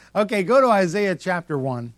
Okay, go to Isaiah chapter 1.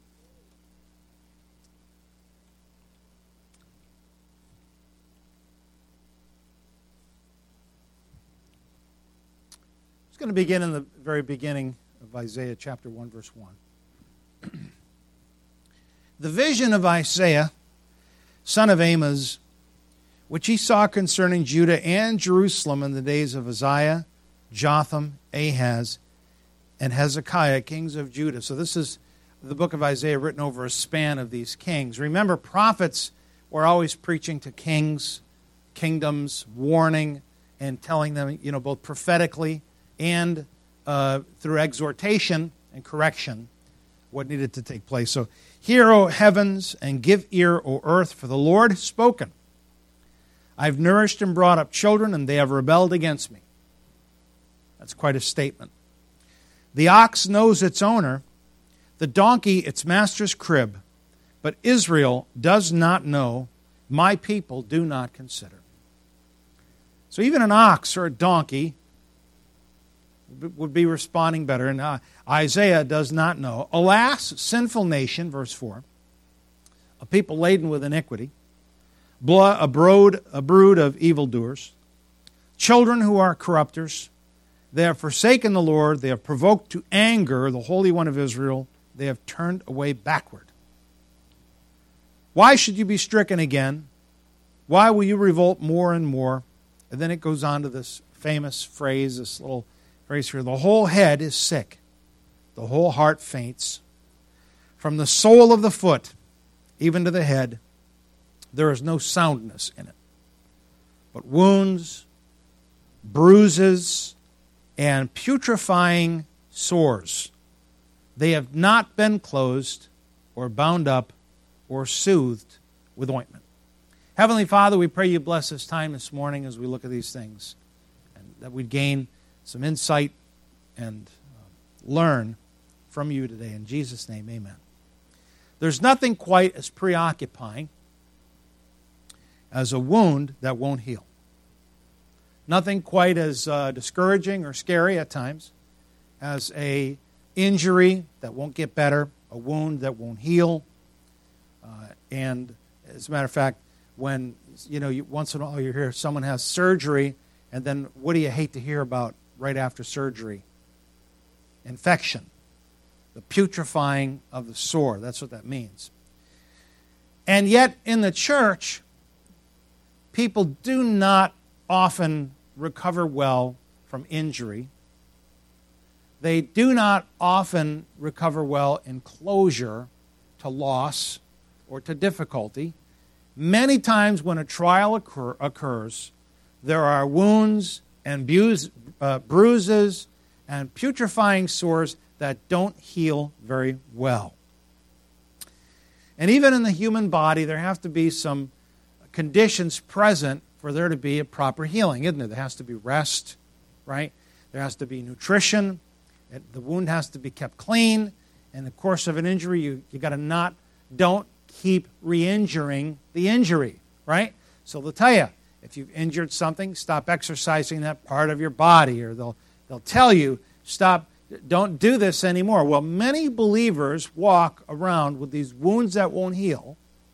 It's going to begin in the very beginning of Isaiah chapter 1, verse 1. The vision of Isaiah, son of Amoz, which he saw concerning Judah and Jerusalem in the days of Uzziah, Jotham, Ahaz, and Hezekiah, kings of Judah. So this is the book of Isaiah written over a span of these kings. Remember, prophets were always preaching to kings, kingdoms, warning, and telling them, both prophetically and through exhortation and correction, what needed to take place. So, hear, O heavens, and give ear, O earth, for the Lord has spoken. I've nourished and brought up children, and they have rebelled against me. That's quite a statement. The ox knows its owner, the donkey its master's crib, but Israel does not know, my people do not consider. So even an ox or a donkey would be responding better, and Isaiah does not know. Alas, sinful nation, verse 4, a people laden with iniquity, a brood of evildoers, children who are corrupters. They have forsaken the Lord. They have provoked to anger the Holy One of Israel. They have turned away backward. Why should you be stricken again? Why will you revolt more and more? And then it goes on to this famous phrase, this little phrase here. The whole head is sick. The whole heart faints. From the sole of the foot, even to the head, there is no soundness in it, but wounds, bruises, and putrefying sores. They have not been closed or bound up or soothed with ointment. Heavenly Father, we pray you bless this time this morning as we look at these things, and that we'd gain some insight and learn from you today. In Jesus' name, amen. There's nothing quite as preoccupying as a wound that won't heal. Nothing quite as discouraging or scary at times as a injury that won't get better, a wound that won't heal. And as a matter of fact, when once in a while you hear someone has surgery, and then what do you hate to hear about right after surgery? Infection, the putrefying of the sore. That's what that means. And yet in the church, people do not often recover well from injury. They do not often recover well in closure to loss or to difficulty. Many times when a trial occurs, there are wounds and bruises and putrefying sores that don't heal very well. And even in the human body, there have to be some conditions present for there to be a proper healing, isn't there? There has to be rest, right? There has to be nutrition. The wound has to be kept clean. In the course of an injury, you got to don't keep re-injuring the injury, right? So they'll tell you, if you've injured something, stop exercising that part of your body, or they'll tell you, don't do this anymore. Well, many believers walk around with these wounds that won't heal,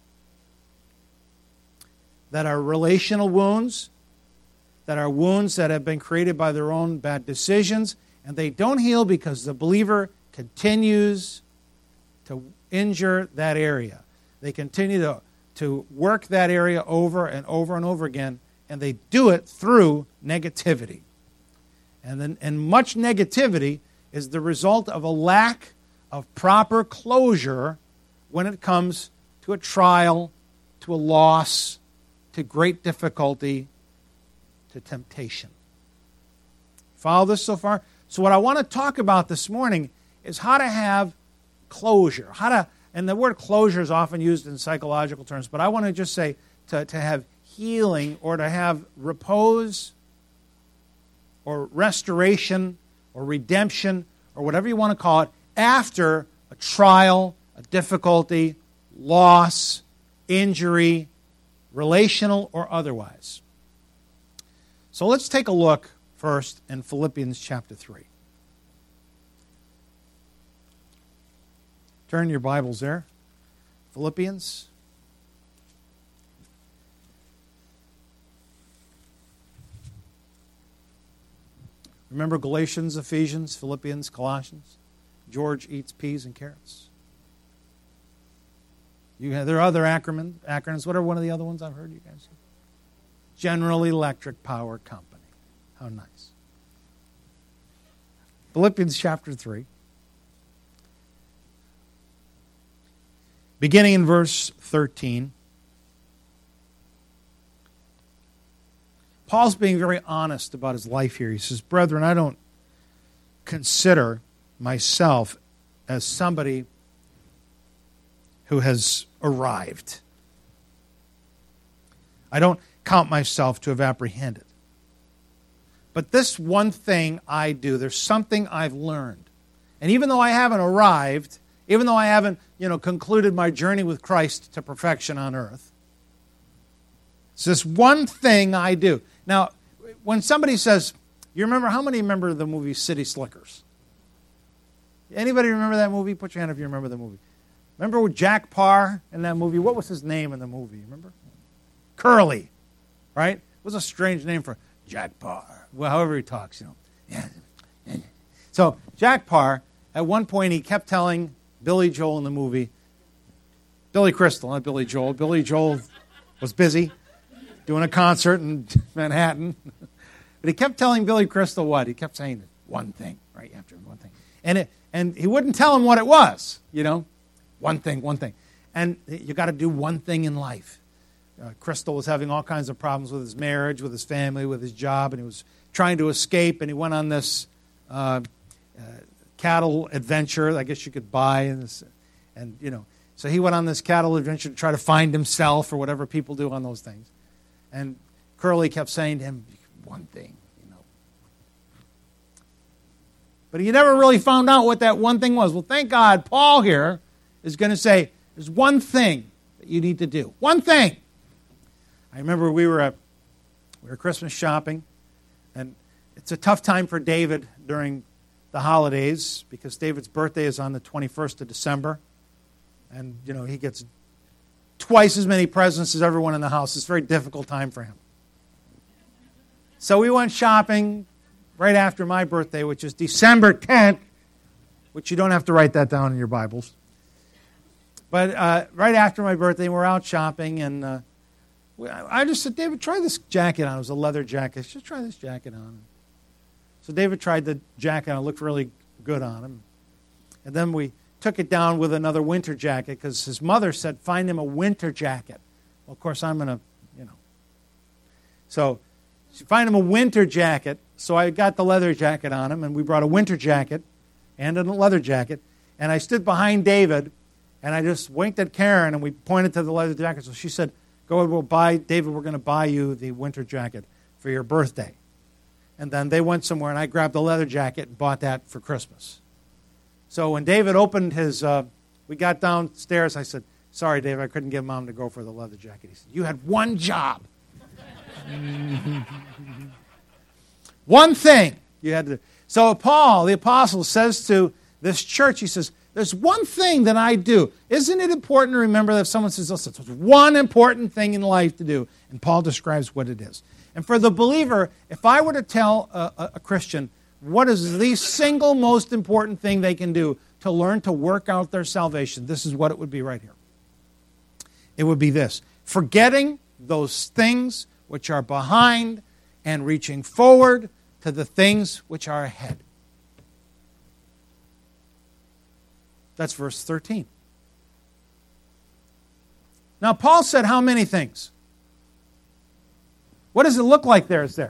that are relational wounds, that are wounds that have been created by their own bad decisions, and they don't heal because the believer continues to injure that area. They continue to work that area over and over and over again, and they do it through negativity. And much negativity is the result of a lack of proper closure when it comes to a trial, to a loss, to great difficulty, to temptation. Follow this so far? So what I want to talk about this morning is how to have closure. And the word closure is often used in psychological terms, but I want to just say to have healing or to have repose or restoration or redemption or whatever you want to call it after a trial, a difficulty, loss, injury, relational or otherwise. So let's take a look first in Philippians chapter 3. Turn your Bibles there. Philippians. Remember Galatians, Ephesians, Philippians, Colossians? George eats peas and carrots. There are other acronyms. What are one of the other ones I've heard you guys say? General Electric Power Company. How nice. Philippians chapter 3. Beginning in verse 13. Paul's being very honest about his life here. He says, "Brethren, I don't consider myself as somebody who has arrived. I don't count myself to have apprehended. But this one thing I do, there's something I've learned. And even though I haven't arrived, even though I haven't, concluded my journey with Christ to perfection on earth, it's this one thing I do." Now, when somebody says, how many remember the movie City Slickers? Anybody remember that movie? Put your hand if you remember the movie. Remember with Jack Parr in that movie? What was his name in the movie? Remember? Curly, right? It was a strange name for Jack Parr. Well, however he talks, So Jack Parr, at one point, he kept telling Billy Joel in the movie, Billy Crystal, not Billy Joel. Billy Joel was busy doing a concert in Manhattan. But he kept telling Billy Crystal what? He kept saying one thing, right after one thing. And he wouldn't tell him what it was, One thing. And you got to do one thing in life. Crystal was having all kinds of problems with his marriage, with his family, with his job, and he was trying to escape, and he went on this cattle adventure, I guess you could buy, so he went on this cattle adventure to try to find himself or whatever people do on those things. And Curly kept saying to him, one thing, But he never really found out what that one thing was. Well, thank God, Paul here is going to say, there's one thing that you need to do. One thing. I remember we were Christmas shopping, and it's a tough time for David during the holidays because David's birthday is on the 21st of December. And, he gets twice as many presents as everyone in the house. It's a very difficult time for him. So we went shopping right after my birthday, which is December 10th, which you don't have to write that down in your Bibles. But right after my birthday, we're out shopping, and I just said, David, try this jacket on. It was a leather jacket. Just try this jacket on. So David tried the jacket on. It looked really good on him. And then we took it down with another winter jacket because his mother said, find him a winter jacket. Well, of course, I'm going to, So she find him a winter jacket. So I got the leather jacket on him, and we brought a winter jacket and a leather jacket. And I stood behind David, and I just winked at Karen, and we pointed to the leather jacket. So she said, David, we're going to buy you the winter jacket for your birthday. And then they went somewhere, and I grabbed the leather jacket and bought that for Christmas. So when David opened his, we got downstairs, I said, sorry, David, I couldn't get Mom to go for the leather jacket. He said, you had one job. One thing you had to do. So Paul, the apostle, says to this church, he says, there's one thing that I do. Isn't it important to remember that if someone says, listen, there's one important thing in life to do? And Paul describes what it is. And for the believer, if I were to tell a Christian what is the single most important thing they can do to learn to work out their salvation, this is what it would be right here. It would be this: forgetting those things which are behind and reaching forward to the things which are ahead. That's verse 13. Now, Paul said how many things? What does it look like there is there?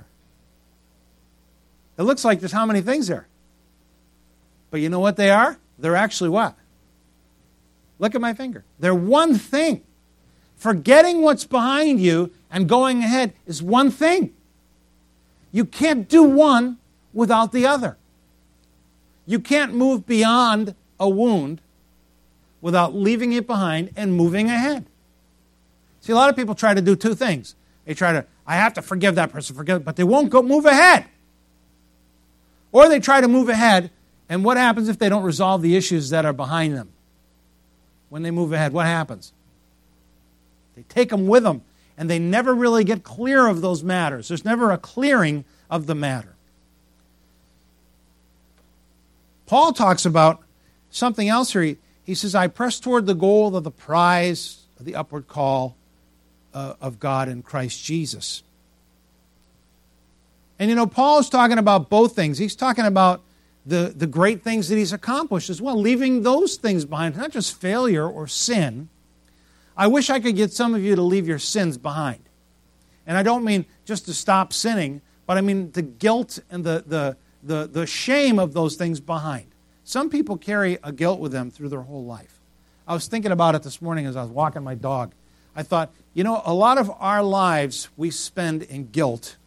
It looks like there's how many things there? But you know what they are? They're actually what? Look at my finger. They're one thing. Forgetting what's behind you and going ahead is one thing. You can't do one without the other. You can't move beyond a wound without leaving it behind and moving ahead. See, a lot of people try to do two things. They try to, I have to forgive that person, but they won't move ahead. Or they try to move ahead, and what happens if they don't resolve the issues that are behind them? when they move ahead, what happens? They take them with them, and they never really get clear of those matters. There's never a clearing of the matter. Paul talks about something else here. He says, I press toward the goal of the prize of the upward call of God in Christ Jesus. And Paul is talking about both things. He's talking about the great things that he's accomplished as well, leaving those things behind, not just failure or sin. I wish I could get some of you to leave your sins behind. And I don't mean just to stop sinning, but I mean the guilt and the shame of those things behind. Some people carry a guilt with them through their whole life. I was thinking about it this morning as I was walking my dog. I thought, a lot of our lives we spend in guilt.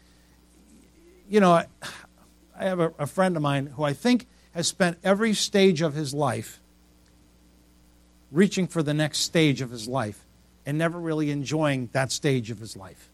I have a friend of mine who I think has spent every stage of his life reaching for the next stage of his life and never really enjoying that stage of his life.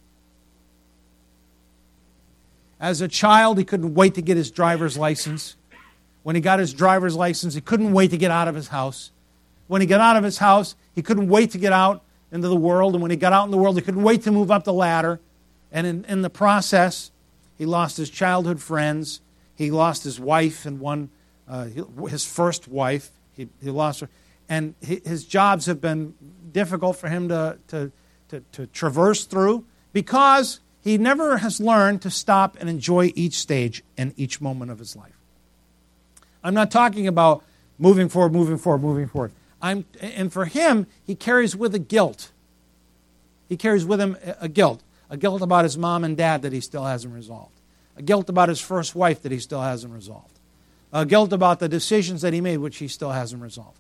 As a child, he couldn't wait to get his driver's license. When he got his driver's license, he couldn't wait to get out of his house. When he got out of his house, he couldn't wait to get out into the world. And when he got out in the world, he couldn't wait to move up the ladder. And in the process, he lost his childhood friends. He lost his wife and his first wife. He lost her. And his jobs have been difficult for him to traverse through because he never has learned to stop and enjoy each stage and each moment of his life. I'm not talking about moving forward. And for him, he carries with a guilt. He carries with him a guilt about his mom and dad that he still hasn't resolved, a guilt about his first wife that he still hasn't resolved, a guilt about the decisions that he made which he still hasn't resolved.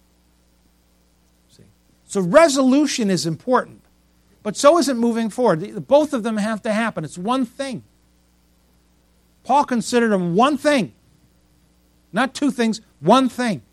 See? So resolution is important, but so is it moving forward. Both of them have to happen. It's one thing. Paul considered them one thing. Not two things, one thing.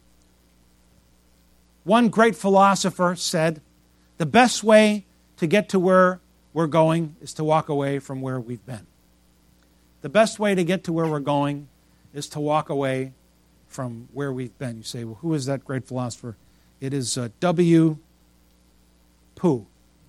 One great philosopher said, the best way to get to where we're going is to walk away from where we've been. The best way to get to where we're going is to walk away from where we've been. You say, well, who is that great philosopher? It is W. Pooh.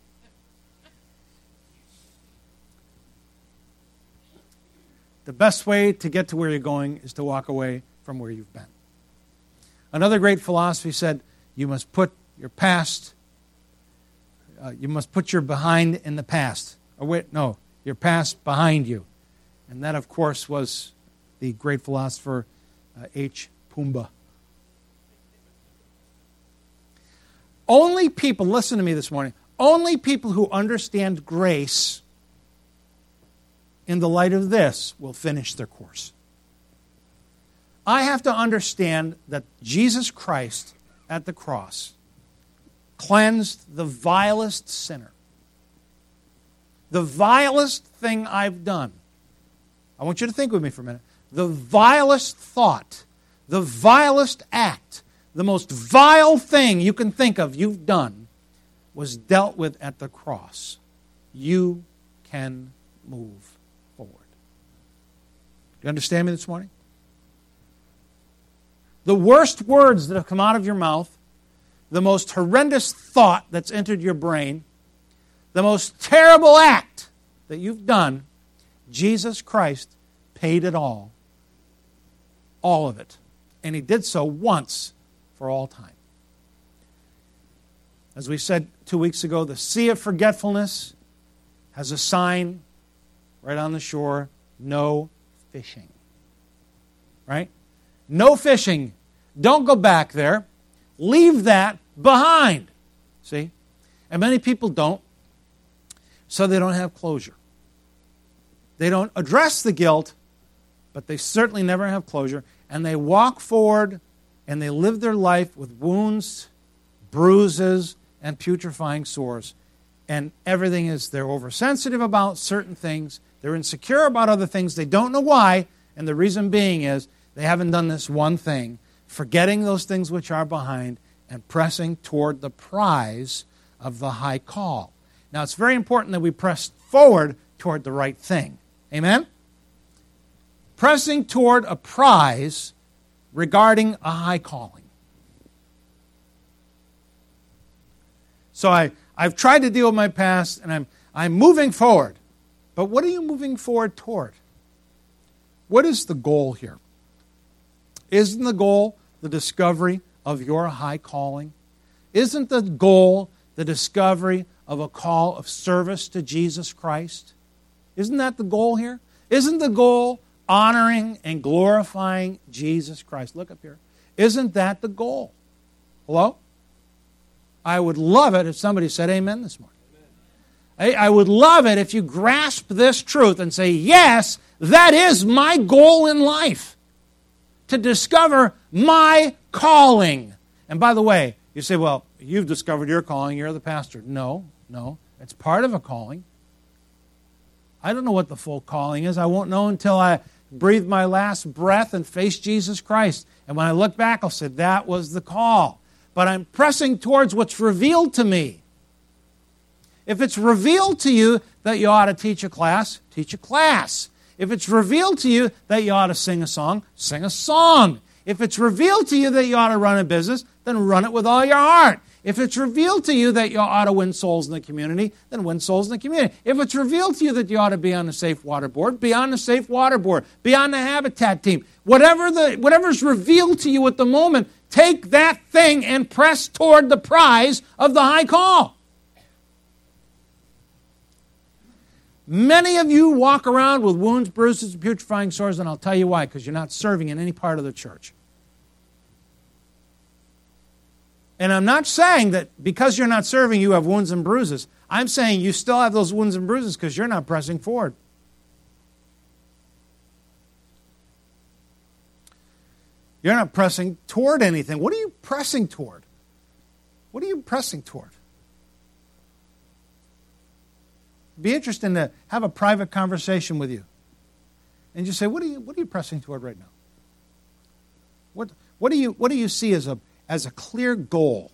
The best way to get to where you're going is to walk away from where you've been. Another great philosophy said, you must put your past, you must put your behind in the past. Your past behind you. And that, of course, was the great philosopher H. Pumbaa. Only people, listen to me this morning, only people who understand grace in the light of this will finish their course. I have to understand that Jesus Christ at the cross cleansed the vilest sinner. The vilest thing I've done. I want you to think with me for a minute. The vilest thought, the vilest act, the most vile thing you can think of you've done was dealt with at the cross. You can move forward. Do you understand me this morning? The worst words that have come out of your mouth, the most horrendous thought that's entered your brain, the most terrible act that you've done, Jesus Christ paid it all of it. And He did so once for all time. As we said 2 weeks ago, the Sea of Forgetfulness has a sign right on the shore, no fishing. Right? No fishing. Don't go back there. Leave that behind. See? And many people don't, so they don't have closure. They don't address the guilt, but they certainly never have closure. And they walk forward and they live their life with wounds, bruises, and putrefying sores. And everything is, they're oversensitive about certain things. They're insecure about other things. They don't know why. And the reason being is they haven't done this one thing, forgetting those things which are behind and pressing toward the prize of the high call. Now, it's very important that we press forward toward the right thing. Amen? Pressing toward a prize regarding a high calling. So I've tried to deal with my past, and I'm moving forward. But what are you moving forward toward? What is the goal here? Isn't the goal the discovery of your high calling? Isn't the goal the discovery of a call of service to Jesus Christ? Isn't that the goal here? Isn't the goal honoring and glorifying Jesus Christ? Look up here. Isn't that the goal? Hello? I would love it if somebody said amen this morning. I would love it if you grasp this truth and say, yes, that is my goal in life, to discover my calling. And by the way, you say, well, you've discovered your calling, you're the pastor. No, it's part of a calling. I don't know what the full calling is. I won't know until I breathe my last breath and face Jesus Christ. And when I look back, I'll say, that was the call. But I'm pressing towards what's revealed to me. If it's revealed to you that you ought to teach a class, teach a class. If it's revealed to you that you ought to sing a song, sing a song. If it's revealed to you that you ought to run a business, then run it with all your heart. If it's revealed to you that you ought to win souls in the community, then win souls in the community. If it's revealed to you that you ought to be on the Safe Water Board, be on the Safe Water Board. Be on the Habitat team. Whatever's revealed to you at the moment, take that thing and press toward the prize of the high call. Many of you walk around with wounds, bruises, and putrefying sores, and I'll tell you why, because you're not serving in any part of the church. And I'm not saying that because you're not serving, you have wounds and bruises. I'm saying you still have those wounds and bruises because you're not pressing forward. You're not pressing toward anything. What are you pressing toward? What are you pressing toward? It'd be interesting to have a private conversation with you. And just say, what are you pressing toward right now? What do you see as a clear goal?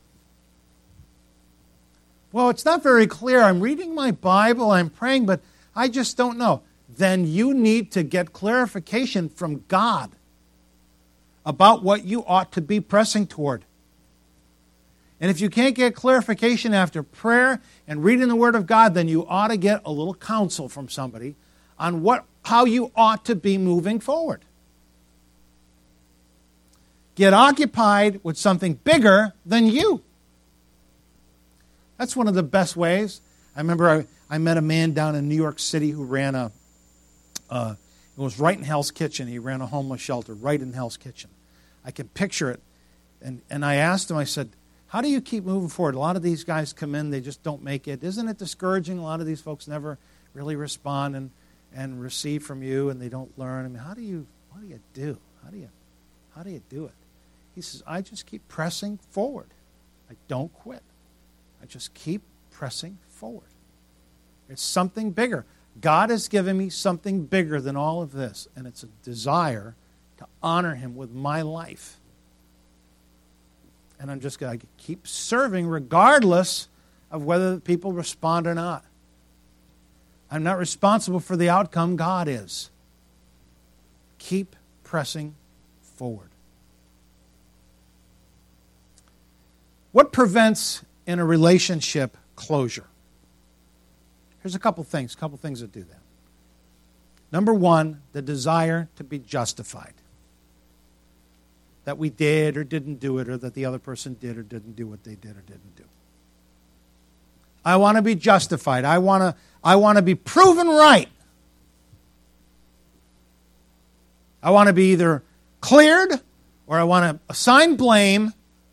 Well, it's not very clear. I'm reading my Bible, I'm praying, but I just don't know. Then you need to get clarification from God about what you ought to be pressing toward. And if you can't get clarification after prayer and reading the Word of God, then you ought to get a little counsel from somebody on how you ought to be moving forward. Get occupied with something bigger than you. That's one of the best ways. I remember I met a man down in New York City who ran it was right in Hell's Kitchen. He ran a homeless shelter right in Hell's Kitchen. I can picture it. And I asked him, I said, how do you keep moving forward? A lot of these guys come in, they just don't make it. Isn't it discouraging? A lot of these folks never really respond and receive from you, and they don't learn. I mean, how do you do? How do you do it? He says, I just keep pressing forward. I don't quit. I just keep pressing forward. It's something bigger. God has given me something bigger than all of this, and it's a desire to honor Him with my life. And I'm just going to keep serving regardless of whether people respond or not. I'm not responsible for the outcome. God is. Keep pressing forward. What prevents in a relationship closure? Here's a couple things that do that. Number one, the desire to be justified. That we did or didn't do it, or that the other person did or didn't do what they did or didn't do. I want to be justified. I want to be proven right. I want to be either cleared or I want to assign blame,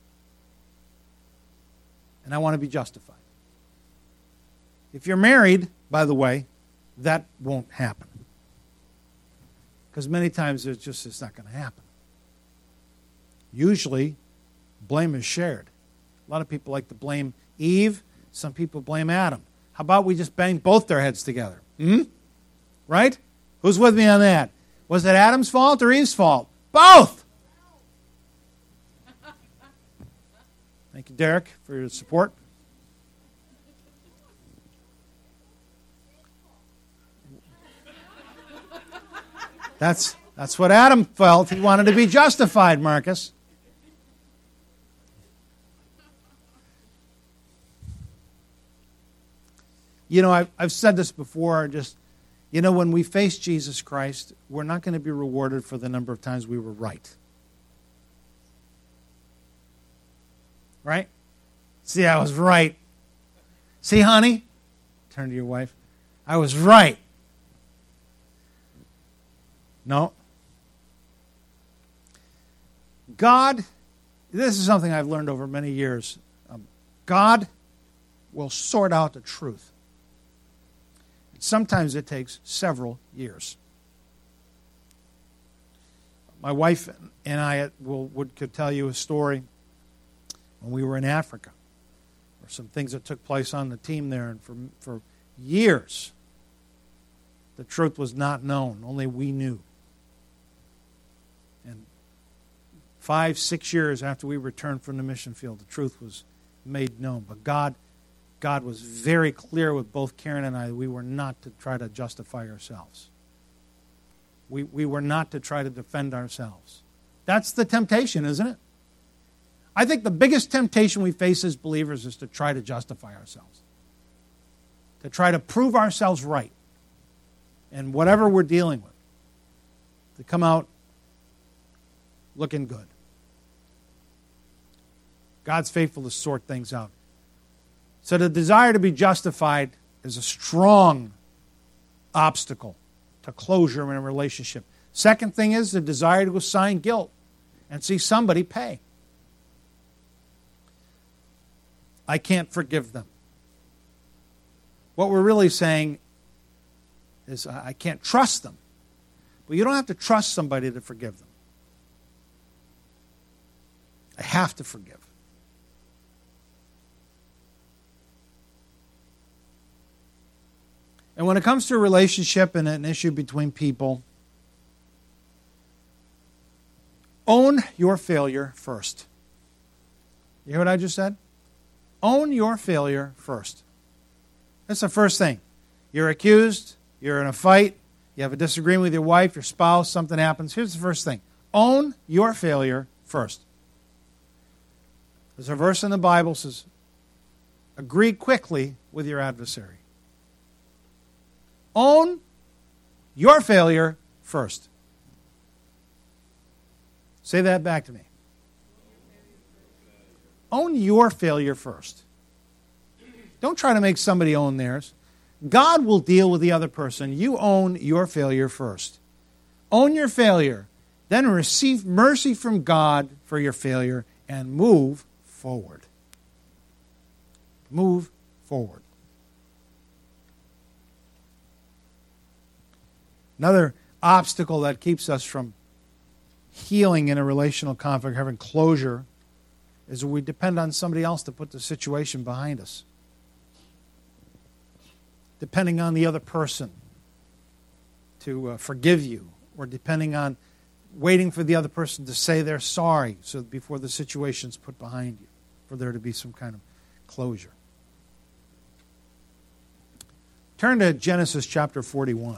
and I want to be justified. If you're married, by the way, that won't happen. Because many times it's not going to happen. Usually, blame is shared. A lot of people like to blame Eve. Some people blame Adam. How about we just bang both their heads together? Right? Who's with me on that? Was it Adam's fault or Eve's fault? Both! Thank you, Derek, for your support. That's what Adam felt. He wanted to be justified, Marcus. I've said this before, when we face Jesus Christ, we're not going to be rewarded for the number of times we were right. Right? See, I was right. See, honey? Turn to your wife. I was right. No. God, this is something I've learned over many years. God will sort out the truth. Sometimes it takes several years. My wife and I could tell you a story when we were in Africa. There were some things that took place on the team there, and for years, the truth was not known. Only we knew. And 5-6 years after we returned from the mission field, the truth was made known. But God was very clear with both Karen and I that we were not to try to justify ourselves. We were not to try to defend ourselves. That's the temptation, isn't it? I think the biggest temptation we face as believers is to try to justify ourselves. To try to prove ourselves right. And whatever we're dealing with. To come out looking good. God's faithful to sort things out. So the desire to be justified is a strong obstacle to closure in a relationship. Second thing is the desire to assign guilt and see somebody pay. I can't forgive them. What we're really saying is I can't trust them. But you don't have to trust somebody to forgive them. I have to forgive. And when it comes to a relationship and an issue between people, own your failure first. You hear what I just said? Own your failure first. That's the first thing. You're accused, you're in a fight, you have a disagreement with your wife, your spouse, something happens. Here's the first thing. Own your failure first. There's a verse in the Bible that says, agree quickly with your adversary. Own your failure first. Say that back to me. Own your failure first. Don't try to make somebody own theirs. God will deal with the other person. You own your failure first. Own your failure. Then receive mercy from God for your failure and move forward. Move forward. Another obstacle that keeps us from healing in a relational conflict, having closure, is we depend on somebody else to put the situation behind us. Depending on the other person to forgive you, or depending on waiting for the other person to say they're sorry so before the situation's put behind you, for there to be some kind of closure. Turn to Genesis chapter 41.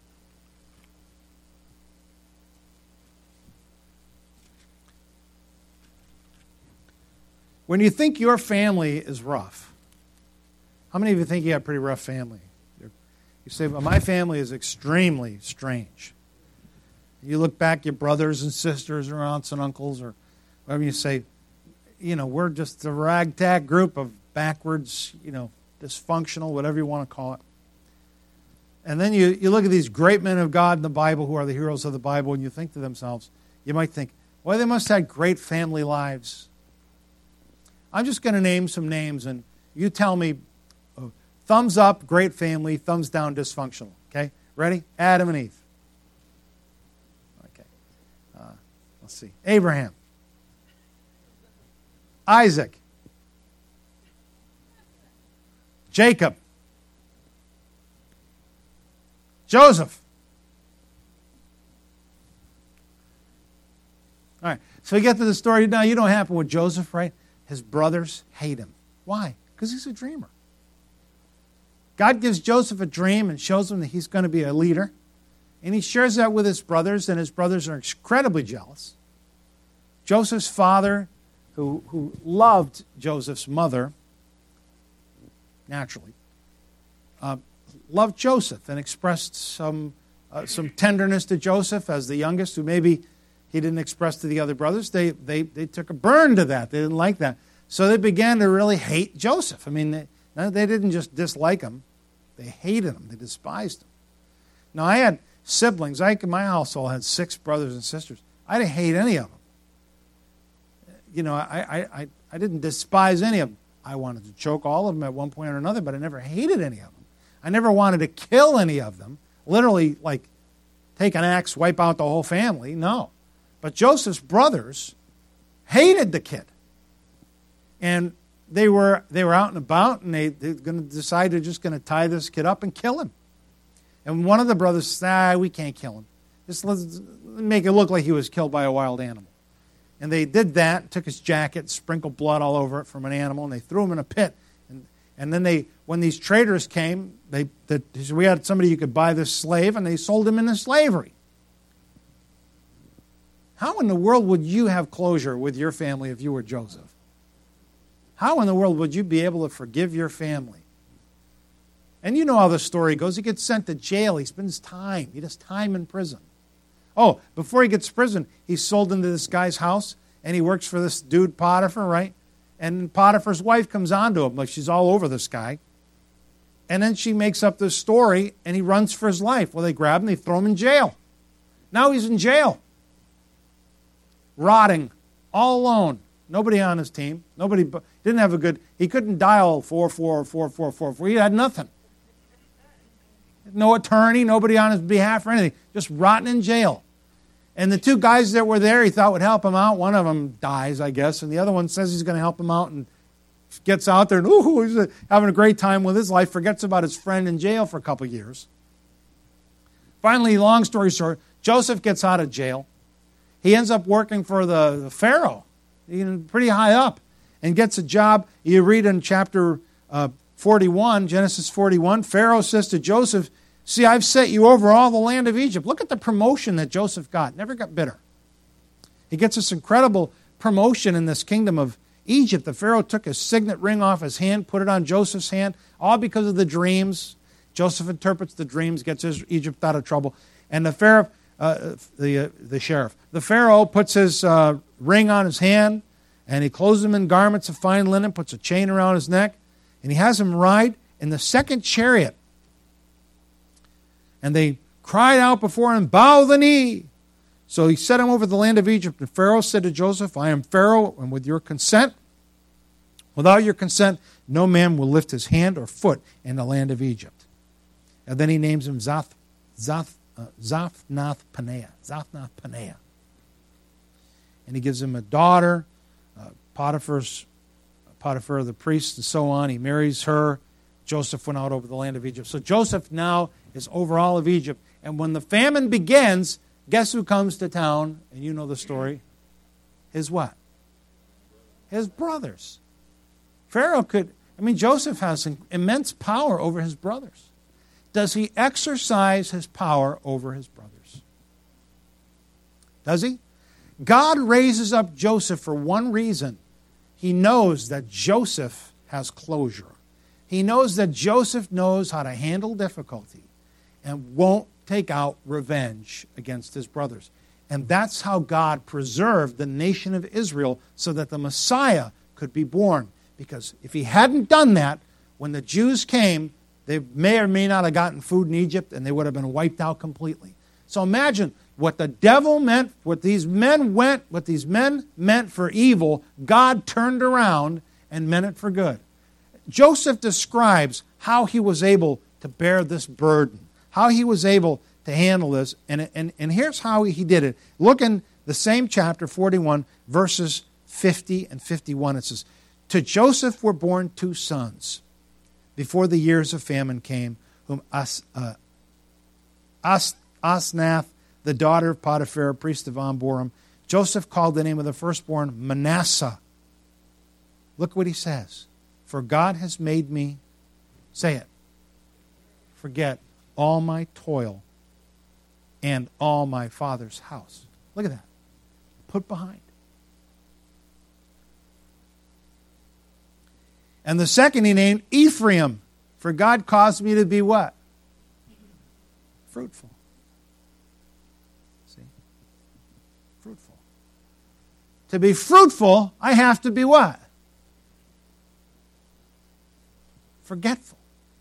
When you think your family is rough, how many of you think you have a pretty rough family? You say, well, my family is extremely strange. You look back, your brothers and sisters or aunts and uncles, or whatever, you say, we're just a ragtag group of backwards, dysfunctional, whatever you want to call it. And then you look at these great men of God in the Bible who are the heroes of the Bible, and you think to themselves, you might think, well, they must have had great family lives. I'm just going to name some names, and you tell me, thumbs up, great family, thumbs down, dysfunctional. Okay? Ready? Adam and Eve. Okay. Let's see. Abraham. Isaac. Jacob. Joseph. All right. So we get to the story. Now, you know what happened with Joseph, right? His brothers hate him. Why? Because he's a dreamer. God gives Joseph a dream and shows him that he's going to be a leader. And he shares that with his brothers, and his brothers are incredibly jealous. Joseph's father, who loved Joseph's mother, naturally, loved Joseph and expressed some tenderness to Joseph as the youngest, who maybe he didn't express to the other brothers. They took a burn to that. They didn't like that. So they began to really hate Joseph. I mean, they didn't just dislike him. They hated him. They despised him. Now, I had siblings. My household had 6 brothers and sisters. I didn't hate any of them. You know, I didn't despise any of them. I wanted to choke all of them at one point or another, but I never hated any of them. I never wanted to kill any of them. Literally, like, take an axe, wipe out the whole family. No. But Joseph's brothers hated the kid. And they were out and about, and they're going to decide they're just going to tie this kid up and kill him. And one of the brothers said, we can't kill him. Just let's make it look like he was killed by a wild animal. And they did that, took his jacket, sprinkled blood all over it from an animal, and they threw him in a pit. And then when these traders came, they said, we had somebody you could buy this slave, and they sold him into slavery. How in the world would you have closure with your family if you were Joseph? How in the world would you be able to forgive your family? And you know how the story goes. He gets sent to jail. He spends time. He does time in prison. Oh, before he gets to prison, he's sold into this guy's house, and he works for this dude Potiphar, right? And Potiphar's wife comes on to him, like she's all over this guy. And then she makes up this story, and he runs for his life. Well, they grab him, they throw him in jail. Now he's in jail. Rotting, all alone. Nobody on his team. Nobody didn't have a good. He couldn't dial 4444444. He had nothing. No attorney, nobody on his behalf or anything. Just rotting in jail. And the 2 guys that were there, he thought would help him out. One of them dies, I guess, and the other one says he's going to help him out and gets out there and he's having a great time with his life. Forgets about his friend in jail for a couple of years. Finally, long story short, Joseph gets out of jail. He ends up working for the Pharaoh, pretty high up, and gets a job. You read in chapter 41, Genesis 41, Pharaoh says to Joseph, see, I've set you over all the land of Egypt. Look at the promotion that Joseph got. Never got bitter. He gets this incredible promotion in this kingdom of Egypt. The Pharaoh took his signet ring off his hand, put it on Joseph's hand, all because of the dreams. Joseph interprets the dreams, gets Egypt out of trouble. And the Pharaoh, the Pharaoh puts his ring on his hand, and he clothes him in garments of fine linen, puts a chain around his neck, and he has him ride in the second chariot. And they cried out before him, bow the knee. So he set him over the land of Egypt. And Pharaoh said to Joseph, I am Pharaoh, and with your consent, without your consent, no man will lift his hand or foot in the land of Egypt. And then he names him Zaphnath-Paneah. And he gives him a daughter, Potiphar the priest, and so on. He marries her. Joseph went out over the land of Egypt. So Joseph now is over all of Egypt. And when the famine begins, guess who comes to town? And you know the story. His what? His brothers. Joseph has immense power over his brothers. Does he exercise his power over his brothers? Does he? God raises up Joseph for one reason. He knows that Joseph has closure. He knows that Joseph knows how to handle difficulty and won't take out revenge against his brothers. And that's how God preserved the nation of Israel so that the Messiah could be born. Because if he hadn't done that, when the Jews came, they may or may not have gotten food in Egypt, and they would have been wiped out completely. So imagine what the devil meant, what these men meant for evil, God turned around and meant it for good. Joseph describes how he was able to bear this burden, how he was able to handle this, and here's how he did it. Look in the same chapter, 41, verses 50 and 51. It says, to Joseph were born 2 sons before the years of famine came, whom Asnath, the daughter of Potiphar, priest of On, bore him. Joseph called the name of the firstborn Manasseh. Look what he says. For God has made me, say it, forget all my toil and all my father's house. Look at that. Put behind. And the second he named Ephraim, For God caused me to be what? Fruitful. See? Fruitful. To be fruitful, I have to be what? Forgetful.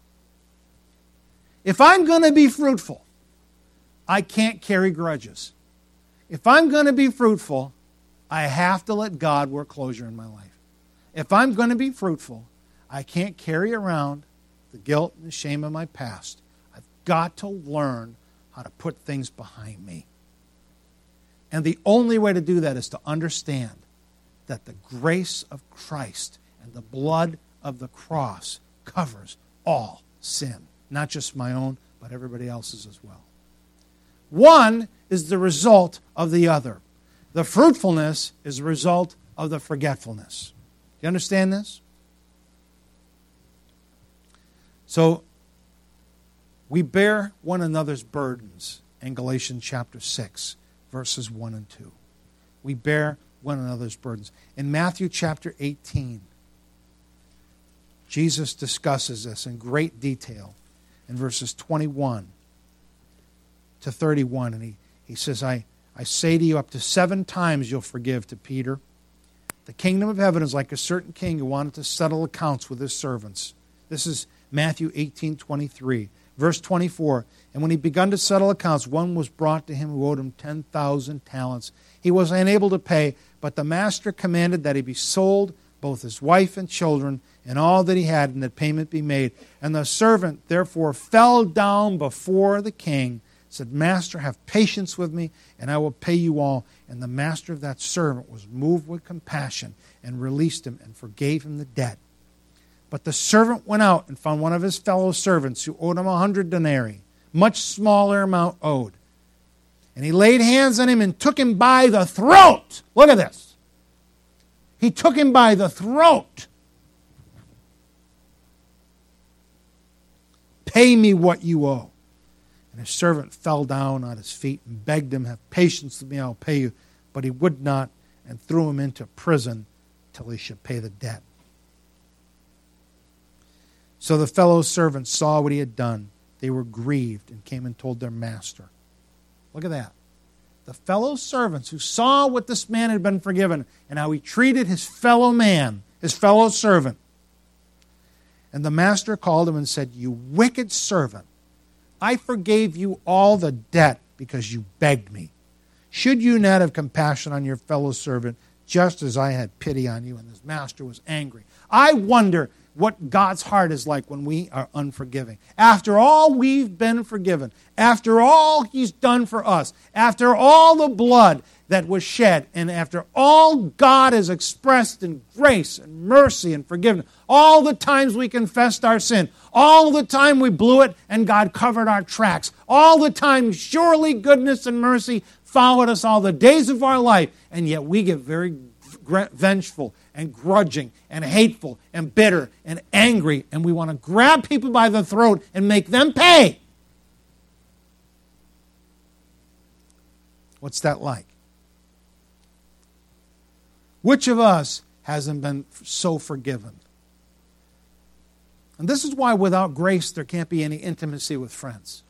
If I'm going to be fruitful, I can't carry grudges. If I'm going to be fruitful, I have to let God work closure in my life. If I'm going to be fruitful, I can't carry around the guilt and the shame of my past. I've got to learn how to put things behind me. And the only way to do that is to understand that the grace of Christ and the blood of the cross covers all sin. Not just my own, but everybody else's as well. One is the result of the other. The fruitfulness is a result of the forgetfulness. Do you understand this? So, we bear one another's burdens in Galatians chapter 6, verses 1 and 2. We bear one another's burdens. In Matthew chapter 18, Jesus discusses this in great detail in verses 21 to 31. And he says, I say to you, up to 7 times you'll forgive to Peter. The kingdom of heaven is like a certain king who wanted to settle accounts with his servants. This is Matthew 18:23. Verse 24, and when he begun to settle accounts, one was brought to him who owed him 10,000 talents. He was unable to pay, but the master commanded that he be sold, both his wife and children, and all that he had, and that payment be made. And the servant therefore fell down before the king, said, Master, have patience with me, and I will pay you all. And the master of that servant was moved with compassion, and released him, and forgave him the debt. But the servant went out and found one of his fellow servants who owed him 100 denarii, much smaller amount owed. And he laid hands on him and took him by the throat. Look at this. He took him by the throat. Pay me what you owe. And his servant fell down on his feet and begged him, have patience with me, I'll pay you. But he would not, and threw him into prison till he should pay the debt. So the fellow servants saw what he had done. They were grieved and came and told their master. Look at that. The fellow servants who saw what this man had been forgiven and how he treated his fellow man, his fellow servant. And the master called him and said, You wicked servant, I forgave you all the debt because you begged me. Should you not have compassion on your fellow servant, just as I had pity on you? And his master was angry. I wonder what God's heart is like when we are unforgiving. After all we've been forgiven, after all He's done for us, after all the blood that was shed, and after all God has expressed in grace and mercy and forgiveness, all the times we confessed our sin, all the time we blew it and God covered our tracks, all the time surely goodness and mercy followed us all the days of our life, and yet we get very vengeful and grudging and hateful and bitter and angry, and we want to grab people by the throat and make them pay. What's that like? Which of us hasn't been so forgiven? And this is why without grace there can't be any intimacy with friends.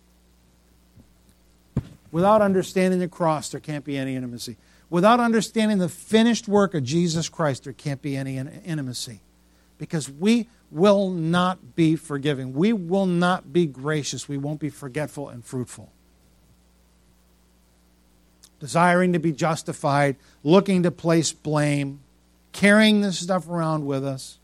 Without understanding the cross there can't be any intimacy. Without understanding the finished work of Jesus Christ, there can't be any intimacy. Because we will not be forgiving. We will not be gracious. We won't be forgetful and fruitful. Desiring to be justified, looking to place blame, carrying this stuff around with us.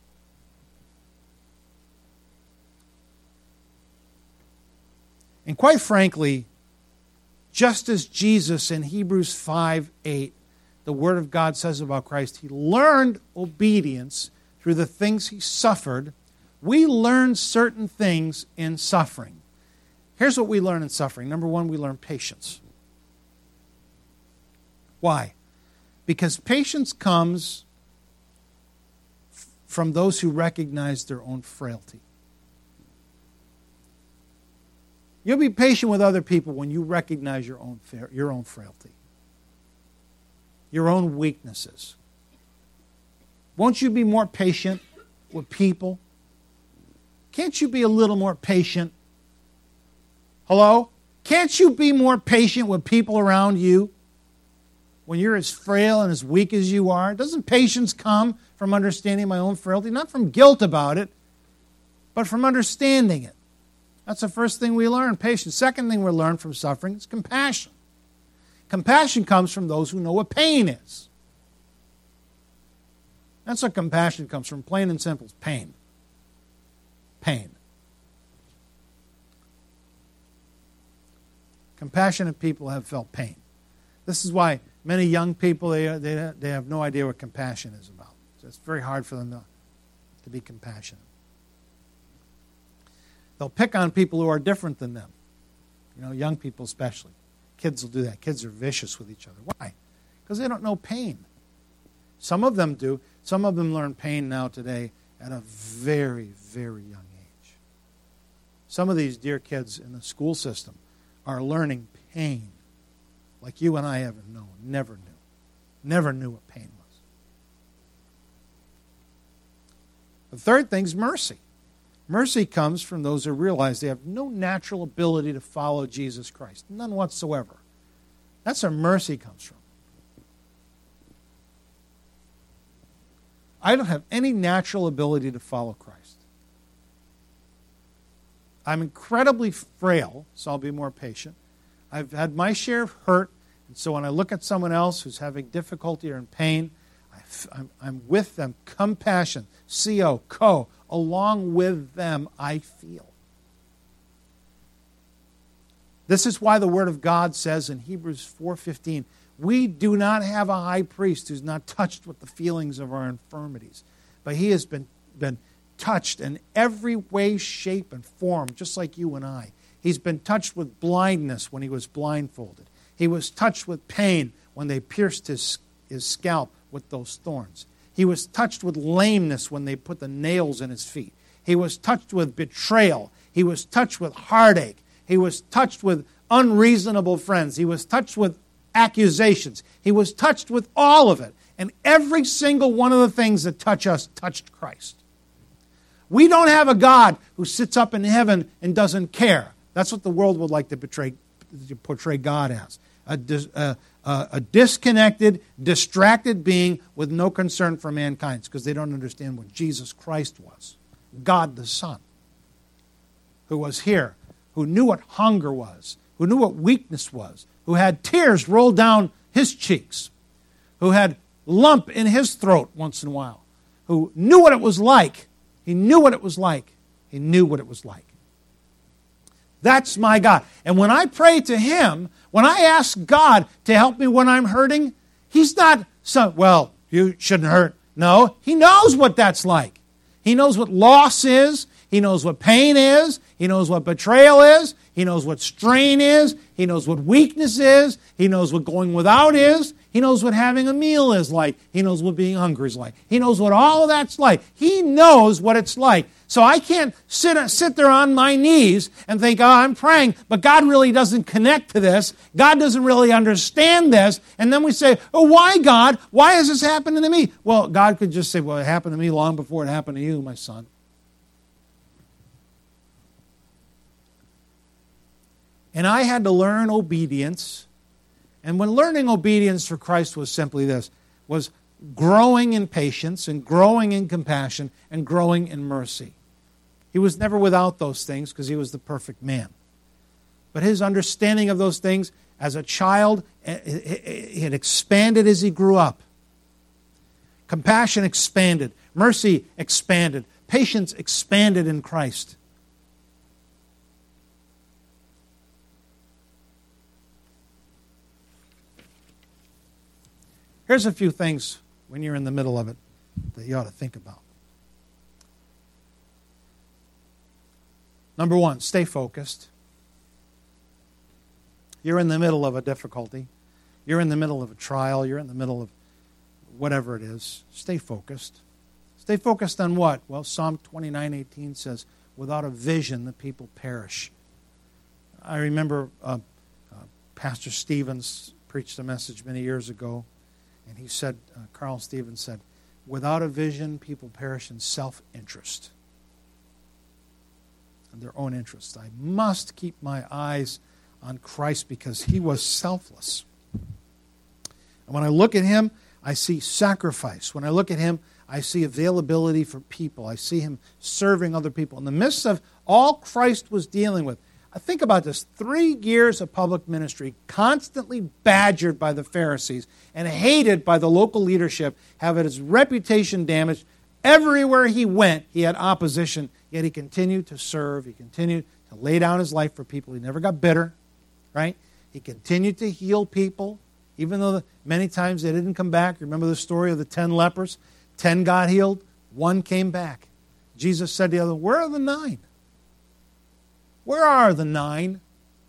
And quite frankly, just as Jesus in Hebrews 5:8, the Word of God says about Christ, He learned obedience through the things He suffered. We learn certain things in suffering. Here's what we learn in suffering. Number one, we learn patience. Why? Because patience comes from those who recognize their own frailty. You'll be patient with other people when you recognize your own frailty, your own weaknesses. Won't you be more patient with people? Can't you be a little more patient? Hello? Can't you be more patient with people around you when you're as frail and as weak as you are? Doesn't patience come from understanding my own frailty? Not from guilt about it, but from understanding it. That's the first thing we learn, patience. Second thing we learn from suffering is compassion. Compassion comes from those who know what pain is. That's what compassion comes from, plain and simple, pain. Pain. Compassionate people have felt pain. This is why many young people, they have no idea what compassion is about. So it's very hard for them to be compassionate. They'll pick on people who are different than them. You know, young people especially. Kids will do that. Kids are vicious with each other. Why? Because they don't know pain. Some of them do. Some of them learn pain now today at a very, very young age. Some of these dear kids in the school system are learning pain like you and I haven't known, never knew. Never knew what pain was. The third thing is mercy. Mercy comes from those who realize they have no natural ability to follow Jesus Christ. None whatsoever. That's where mercy comes from. I don't have any natural ability to follow Christ. I'm incredibly frail, so I'll be more patient. I've had my share of hurt, and so when I look at someone else who's having difficulty or in pain, I'm with them. Compassion, co, along with them, I feel. This is why the Word of God says in Hebrews 4:15, we do not have a high priest who's not touched with the feelings of our infirmities, but he has been touched in every way, shape, and form, just like you and I. He's been touched with blindness when he was blindfolded. He was touched with pain when they pierced his scalp with those thorns. He was touched with lameness when they put the nails in his feet. He was touched with betrayal. He was touched with heartache. He was touched with unreasonable friends. He was touched with accusations. He was touched with all of it. And every single one of the things that touch us touched Christ. We don't have a God who sits up in heaven and doesn't care. That's what the world would like to portray God as. A disconnected, distracted being with no concern for mankind because they don't understand what Jesus Christ was. God the Son, who was here, who knew what hunger was, who knew what weakness was, who had tears roll down his cheeks, who had lump in his throat once in a while, who knew what it was like. He knew what it was like. He knew what it was like. That's my God. And when I pray to him, when I ask God to help me when I'm hurting, he's not, well, you shouldn't hurt. No, he knows what that's like. He knows what loss is. He knows what pain is. He knows what betrayal is. He knows what strain is. He knows what weakness is. He knows what going without is. He knows what having a meal is like. He knows what being hungry is like. He knows what all of that's like. He knows what it's like. So I can't sit there on my knees and think, oh, I'm praying, but God really doesn't connect to this. God doesn't really understand this. And then we say, oh, why, God? Why is this happening to me? Well, God could just say, well, it happened to me long before it happened to you, my son. And I had to learn obedience. And when learning obedience for Christ was simply this, was growing in patience and growing in compassion and growing in mercy. He was never without those things because he was the perfect man. But his understanding of those things as a child, it expanded as he grew up. Compassion expanded. Mercy expanded. Patience expanded in Christ. Here's a few things when you're in the middle of it that you ought to think about. Number one, stay focused. You're in the middle of a difficulty. You're in the middle of a trial. You're in the middle of whatever it is. Stay focused. Stay focused on what? Well, Psalm 29:18 says, without a vision, the people perish. I remember Pastor Stevens preached a message many years ago, and he said, Carl Stevens said, without a vision, people perish in self-interest. and their own interests. I must keep my eyes on Christ because he was selfless. And when I look at him, I see sacrifice. When I look at him, I see availability for people. I see him serving other people. In the midst of all Christ was dealing with, I think about this, 3 years of public ministry, constantly badgered by the Pharisees and hated by the local leadership, having his reputation damaged. Everywhere he went, he had opposition, yet he continued to serve. He continued to lay down his life for people. He never got bitter, right? He continued to heal people, even though many times they didn't come back. Remember the story of the 10 lepers? 10 got healed, 1 came back. Jesus said to the other, where are the 9? Where are the 9?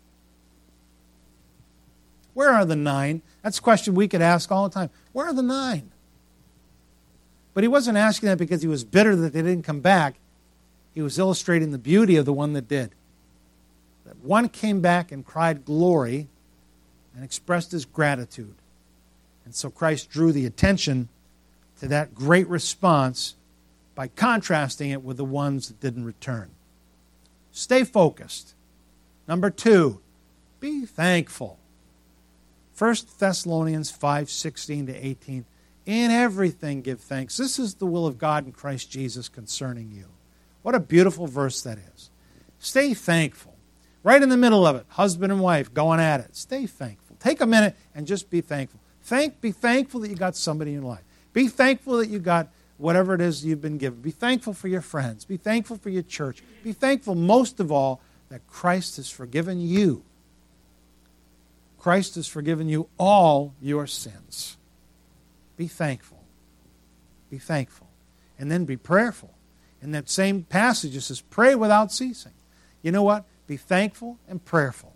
Where are the 9? That's a question we could ask all the time. Where are the 9? But he wasn't asking that because he was bitter that they didn't come back. He was illustrating the beauty of the one that did. That 1 came back and cried glory and expressed his gratitude. And so Christ drew the attention to that great response by contrasting it with the ones that didn't return. Stay focused. Number 2, be thankful. 1 Thessalonians 5:16-18. In everything give thanks. This is the will of God in Christ Jesus concerning you. What a beautiful verse that is. Stay thankful. Right in the middle of it, husband and wife going at it. Stay thankful. Take a minute and just be thankful. Be thankful that you got somebody in life. Be thankful that you got whatever it is you've been given. Be thankful for your friends. Be thankful for your church. Be thankful most of all that Christ has forgiven you. Christ has forgiven you all your sins. Be thankful. Be thankful. And then be prayerful. In that same passage it says, pray without ceasing. You know what? Be thankful and prayerful.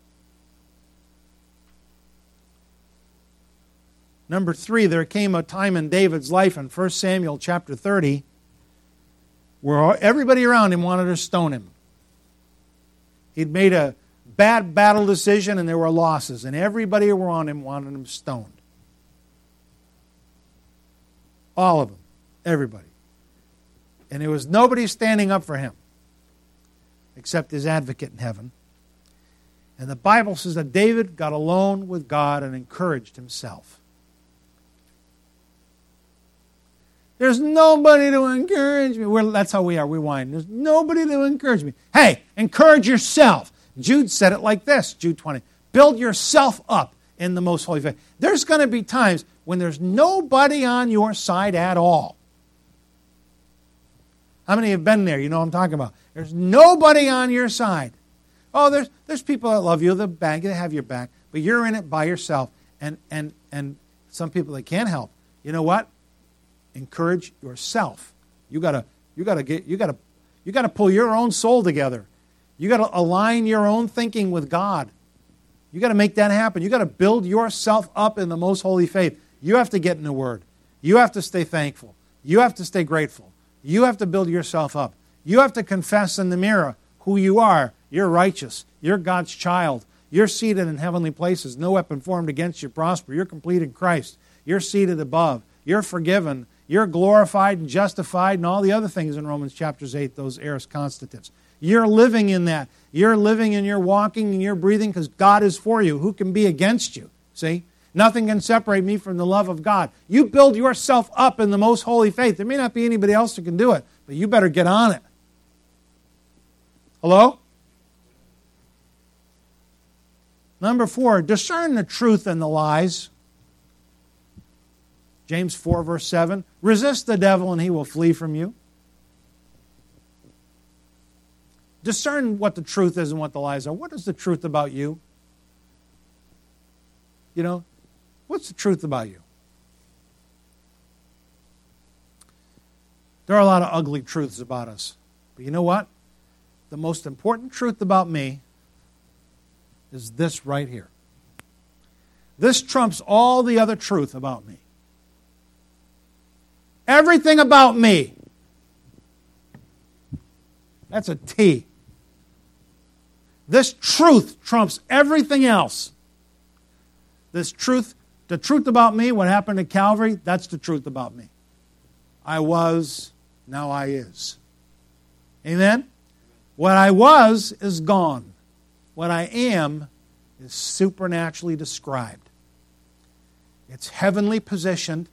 Number 3, there came a time in David's life in 1 Samuel chapter 30 where everybody around him wanted to stone him. He'd made a bad battle decision and there were losses, and everybody around him wanted him stoned. All of them. Everybody. And there was nobody standing up for him except his advocate in heaven. And the Bible says that David got alone with God and encouraged himself. There's nobody to encourage me. That's how we are. We whine. There's nobody to encourage me. Hey, encourage yourself. Jude said it like this, Jude 20. Build yourself up in the most holy faith. There's going to be times when there's nobody on your side at all. How many have been there? You know what I'm talking about. There's nobody on your side. Oh, there's people that love you, they have your back, but you're in it by yourself. And some people that can't help. You know what? Encourage yourself. You gotta pull your own soul together. You gotta align your own thinking with God. You gotta make that happen. You gotta build yourself up in the most holy faith. You have to get in the Word. You have to stay thankful. You have to stay grateful. You have to build yourself up. You have to confess in the mirror who you are. You're righteous. You're God's child. You're seated in heavenly places. No weapon formed against you prosper. You're complete in Christ. You're seated above. You're forgiven. You're glorified and justified and all the other things in Romans chapters 8, those aorist constitutives. You're living in that. You're living and you're walking and you're breathing because God is for you. Who can be against you? See? Nothing can separate me from the love of God. You build yourself up in the most holy faith. There may not be anybody else who can do it, but you better get on it. Hello? Number 4, discern the truth and the lies. James 4, verse 7. Resist the devil and he will flee from you. Discern what the truth is and what the lies are. What is the truth about you? You know, what's the truth about you? There are a lot of ugly truths about us. But you know what? The most important truth about me is this right here. This trumps all the other truth about me. Everything about me. That's a T. This truth trumps everything else. This truth, the truth about me, what happened at Calvary, that's the truth about me. I was, now I is. Amen? What I was is gone. What I am is supernaturally described. It's heavenly positioned,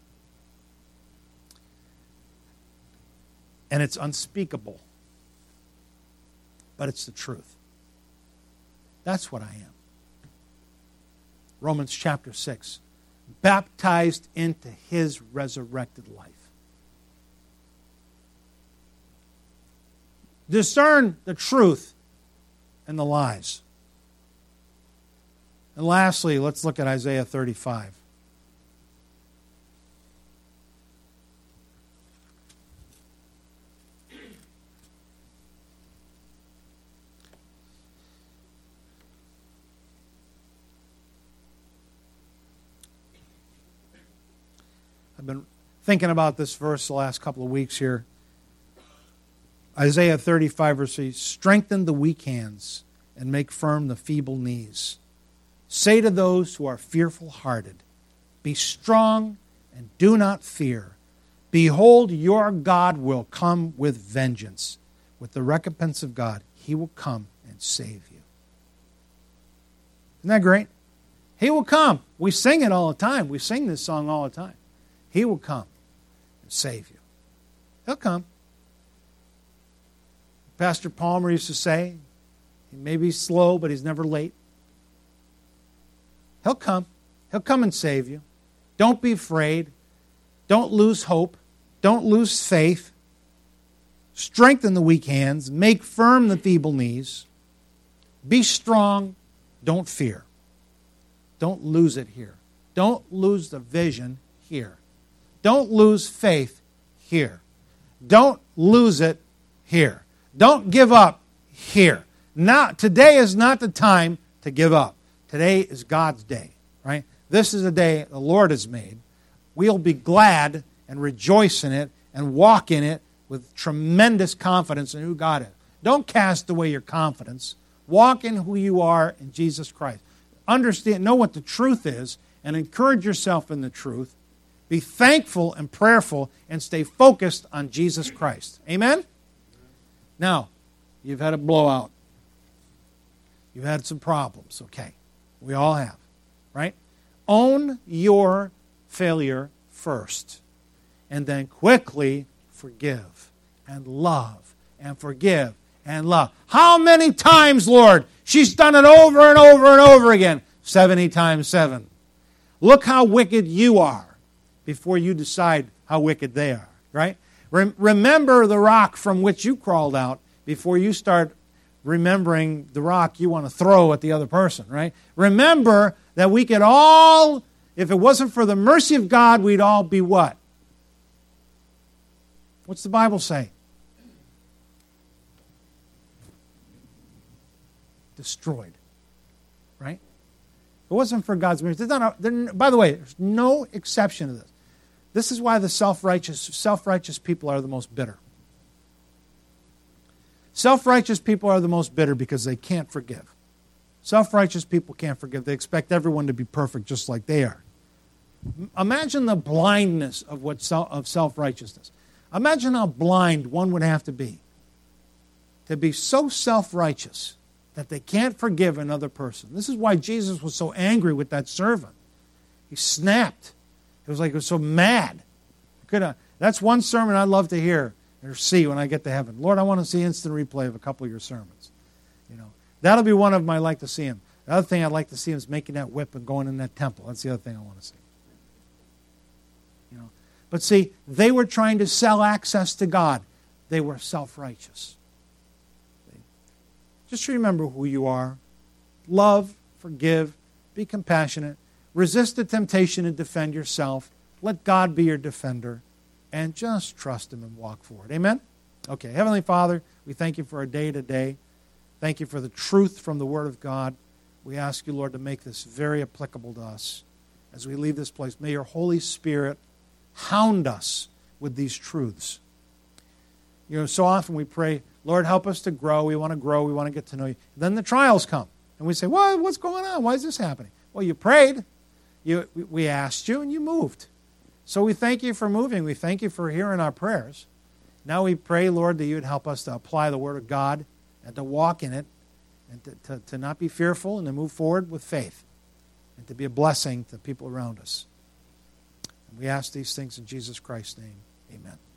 and it's unspeakable. But it's the truth. That's what I am. Romans chapter 6. Baptized into His resurrected life. Discern the truth and the lies. And lastly, let's look at Isaiah 35. I've been thinking about this verse the last couple of weeks here. Isaiah 35, verse 3, strengthen the weak hands and make firm the feeble knees. Say to those who are fearful-hearted, be strong and do not fear. Behold, your God will come with vengeance. With the recompense of God, He will come and save you. Isn't that great? He will come. We sing it all the time. We sing this song all the time. He will come and save you. He'll come. Pastor Palmer used to say, he may be slow, but he's never late. He'll come. He'll come and save you. Don't be afraid. Don't lose hope. Don't lose faith. Strengthen the weak hands. Make firm the feeble knees. Be strong. Don't fear. Don't lose it here. Don't lose the vision here. Don't lose faith here. Don't lose it here. Don't give up here. Now, today is not the time to give up. Today is God's day, right? This is a day the Lord has made. We'll be glad and rejoice in it and walk in it with tremendous confidence in who God is. Don't cast away your confidence. Walk in who you are in Jesus Christ. Understand, know what the truth is, and encourage yourself in the truth. Be thankful and prayerful and stay focused on Jesus Christ. Amen? Now, you've had a blowout. You've had some problems, okay? We all have, right? Own your failure first, and then quickly forgive and love and forgive and love. How many times, Lord? She's done it over and over and over again. 70 times 7. Look how wicked you are before you decide how wicked they are, right? Remember the rock from which you crawled out before you start remembering the rock you want to throw at the other person, right? Remember that we could all, if it wasn't for the mercy of God, we'd all be what? What's the Bible say? Destroyed, right? If it wasn't for God's mercy. By the way, there's no exception to this. This is why the self-righteous people are the most bitter. Self-righteous people are the most bitter because they can't forgive. Self-righteous people can't forgive. They expect everyone to be perfect just like they are. Imagine the blindness of self-righteousness. Imagine how blind one would have to be so self-righteous that they can't forgive another person. This is why Jesus was so angry with that servant. He snapped. It was like he was so mad. That's one sermon I'd love to hear or see when I get to heaven. Lord, I want to see instant replay of a couple of your sermons. That'll be one of them I'd like to see him. The other thing I'd like to see him is making that whip and going in that temple. That's the other thing I want to see. But see, they were trying to sell access to God. They were self-righteous. Just remember who you are. Love, forgive, be compassionate. Resist the temptation and defend yourself. Let God be your defender. And just trust Him and walk forward. Amen? Okay, Heavenly Father, we thank You for our day today. Thank You for the truth from the Word of God. We ask You, Lord, to make this very applicable to us. As we leave this place, may Your Holy Spirit hound us with these truths. So often we pray, Lord, help us to grow. We want to get to know You. Then the trials come. And we say, what's going on? Why is this happening? Well, you prayed. We asked You, and You moved. So we thank You for moving. We thank You for hearing our prayers. Now we pray, Lord, that You would help us to apply the Word of God and to walk in it, and to not be fearful, and to move forward with faith, and to be a blessing to people around us. And we ask these things in Jesus Christ's name. Amen.